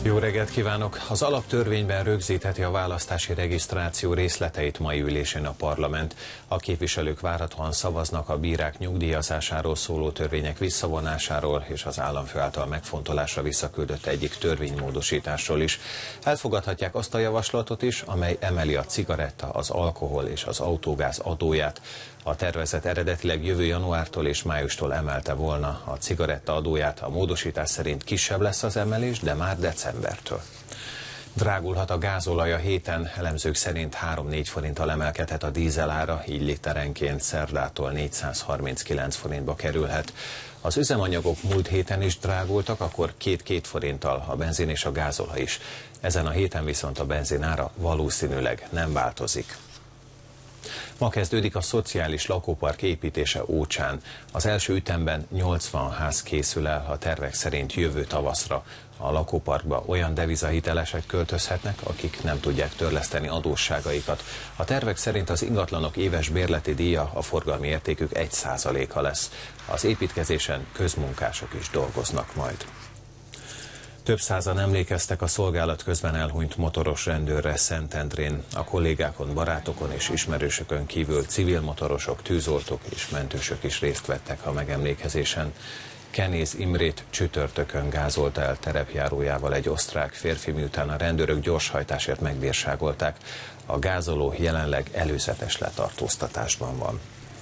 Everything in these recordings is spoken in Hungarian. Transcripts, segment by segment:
Jó reggelt kívánok! Az alaptörvényben rögzítheti a választási regisztráció részleteit mai ülésén a parlament. A képviselők várhatóan szavaznak a bírák nyugdíjazásáról szóló törvények visszavonásáról és az államfő által megfontolásra visszaküldött egyik törvénymódosításról is. Elfogadhatják azt a javaslatot is, amely emeli a cigaretta, az alkohol és az autógáz adóját. A tervezet eredetileg jövő januártól és májustól emelte volna a cigaretta adóját, a módosítás szerint kisebb lesz az emelés, de már decembertől. Drágulhat a gázolaj a héten, elemzők szerint 3-4 forinttal emelkedhet a dízelára, így literenként szerdától 439 forintba kerülhet. Az üzemanyagok múlt héten is drágultak, akkor 2-2 forinttal a benzin és a gázolaj is. Ezen a héten viszont a benzinára valószínűleg nem változik. Ma kezdődik a szociális lakópark építése Ócsán. Az első ütemben 80 ház készül el, a tervek szerint jövő tavaszra. A lakóparkba olyan devizahitelesek költözhetnek, akik nem tudják törleszteni adósságaikat. A tervek szerint az ingatlanok éves bérleti díja a forgalmi értékük 1%-a lesz. Az építkezésen közmunkások is dolgoznak majd. Több százan emlékeztek a szolgálat közben elhunyt motoros rendőrre Szentendrén. A kollégákon, barátokon és ismerősökön kívül civil motorosok, tűzoltók és mentősök is részt vettek a megemlékezésen. Kenéz Imrét csütörtökön gázolta el terepjárójával egy osztrák férfi, miután a rendőrök gyorshajtásért megbírságolták. A gázoló jelenleg előzetes letartóztatásban van.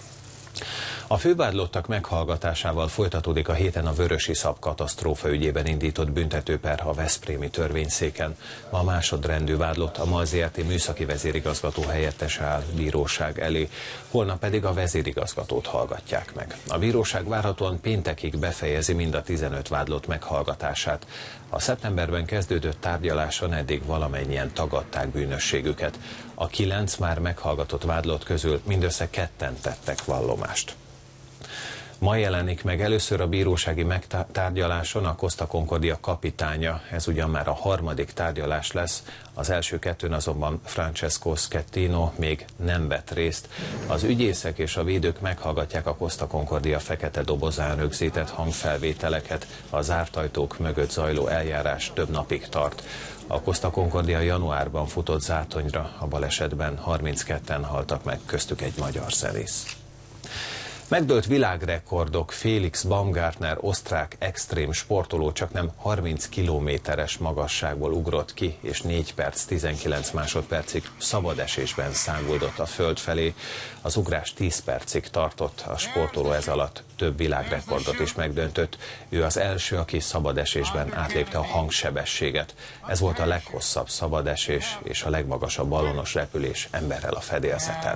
A fővádlottak meghallgatásával folytatódik a héten a vörösiszap katasztrófa ügyében indított büntetőper a veszprémi törvényszéken. Ma a másodrendű vádlott, a MAL Zrt. Műszaki vezérigazgató helyettese áll bíróság elé, holnap pedig a vezérigazgatót hallgatják meg. A bíróság várhatóan péntekig befejezi mind a 15 vádlott meghallgatását. A szeptemberben kezdődött tárgyaláson eddig valamennyien tagadták bűnösségüket. A 9 már meghallgatott vádlott közül mindössze 2-en tettek vallomást. Ma jelenik meg először a bírósági megtárgyaláson a Costa Concordia kapitánya, ez ugyan már a harmadik tárgyalás lesz, az első 2-n azonban Francesco Schettino még nem vett részt. Az ügyészek és a védők meghallgatják a Costa Concordia fekete dobozán rögzített hangfelvételeket, a zárt ajtók mögött zajló eljárás több napig tart. A Costa Concordia januárban futott zátonyra, a balesetben 32-en haltak meg, köztük egy magyar zenész. Megdőlt világrekordok, Felix Baumgartner osztrák extrém sportoló csaknem 30 kilométeres magasságból ugrott ki, és 4 perc 19 másodpercig szabad esésben száguldott a föld felé. Az ugrás 10 percig tartott, a sportoló ez alatt több világrekordot is megdöntött. Ő az első, aki szabad esésben átlépte a hangsebességet. Ez volt a leghosszabb szabad esés és a legmagasabb ballonos repülés emberrel a fedélzeten.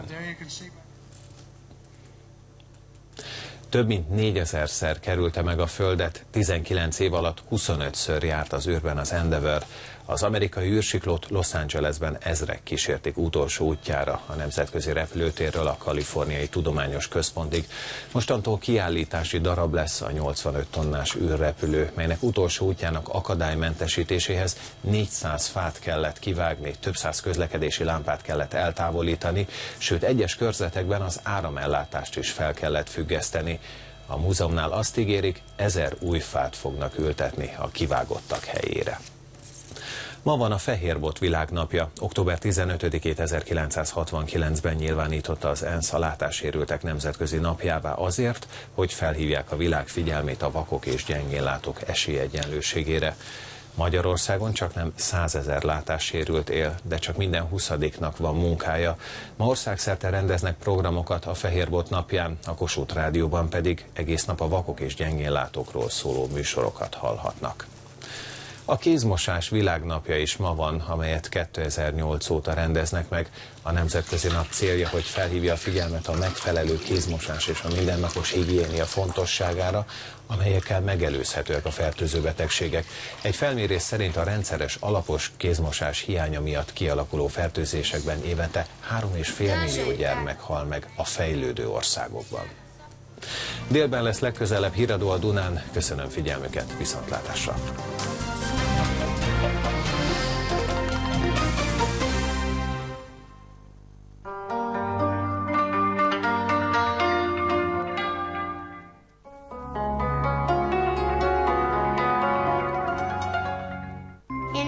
Több mint 4000-szer kerülte meg a Földet, 19 év alatt 25-ször járt az űrben az Endeavour. Az amerikai űrsiklót Los Angelesben ezrek kísérték utolsó útjára a nemzetközi repülőtérről a Kaliforniai Tudományos Központig. Mostantól kiállítási darab lesz a 85 tonnás űrrepülő, melynek utolsó útjának akadálymentesítéséhez 400 fát kellett kivágni, több száz közlekedési lámpát kellett eltávolítani, sőt egyes körzetekben az áramellátást is fel kellett függeszteni. A múzeumnál azt ígérik, 1000 új fát fognak ültetni a kivágottak helyére. Ma van a Fehérbot világnapja. Október 15-ét 1969-ben nyilvánította az ENSZ a látássérültek nemzetközi napjává azért, hogy felhívják a világ figyelmét a vakok és gyengénlátók esélyegyenlőségére. Magyarországon csaknem 100 000 látássérült él, de csak minden 20-nak van munkája. Ma országszerte rendeznek programokat a Fehérbot napján, a Kossuth Rádióban pedig egész nap a vakok és gyengénlátókról szóló műsorokat hallhatnak. A kézmosás világnapja is ma van, amelyet 2008 óta rendeznek meg. A nemzetközi nap célja, hogy felhívja a figyelmet a megfelelő kézmosás és a mindennapos higiénia fontosságára, amelyekkel megelőzhetőek a fertőző betegségek. Egy felmérés szerint a rendszeres alapos kézmosás hiánya miatt kialakuló fertőzésekben évente 3,5 millió gyermek hal meg a fejlődő országokban. Délben lesz legközelebb híradó a Dunán. Köszönöm figyelmüket, viszontlátásra!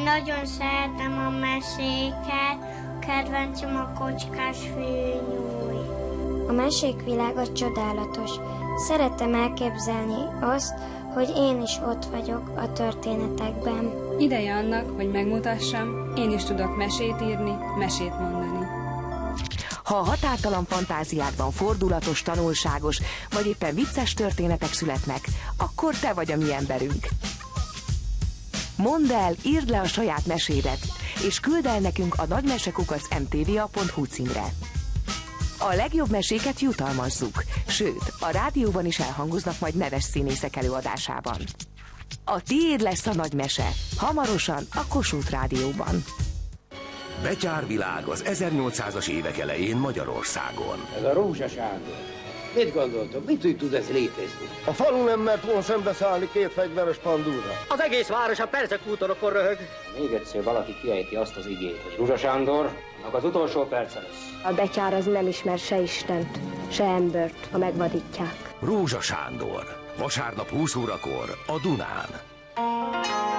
nagyon szeretem a meséket, kedvencem a Kocskás főnyúj. A mesék világa csodálatos. Szeretem elképzelni azt, hogy én is ott vagyok a történetekben. Ideje annak, hogy megmutassam, én is tudok mesét írni, mesét mondani. Ha a határtalan fantáziádban fordulatos, tanulságos, vagy éppen vicces történetek születnek, akkor te vagy a mi emberünk. Mondd el, írd le a saját mesédet, és küld el nekünk a nagymesekukac.mtva.hu címre. A legjobb meséket jutalmazzuk, sőt, a rádióban is elhangoznak majd neves színészek előadásában. A tiéd lesz a nagy mese, hamarosan a Kossuth Rádióban. Betyárvilág az 1800-as évek elején Magyarországon. Ez a Rózsa Sándor. Mit gondoltok, mit tud ez létezni? A falu nem mert volna szembeszállni két fegyveres pandúra. Az egész város a perzekútorokon röhög. Még egyszer valaki kiejti azt az igét, hogy Rózsa Sándor, annak az utolsó perce lesz. A betyár az nem ismer se Istent, se embert, ha megvadítják. Rózsa Sándor. Vasárnap 20 órakor a Dunán.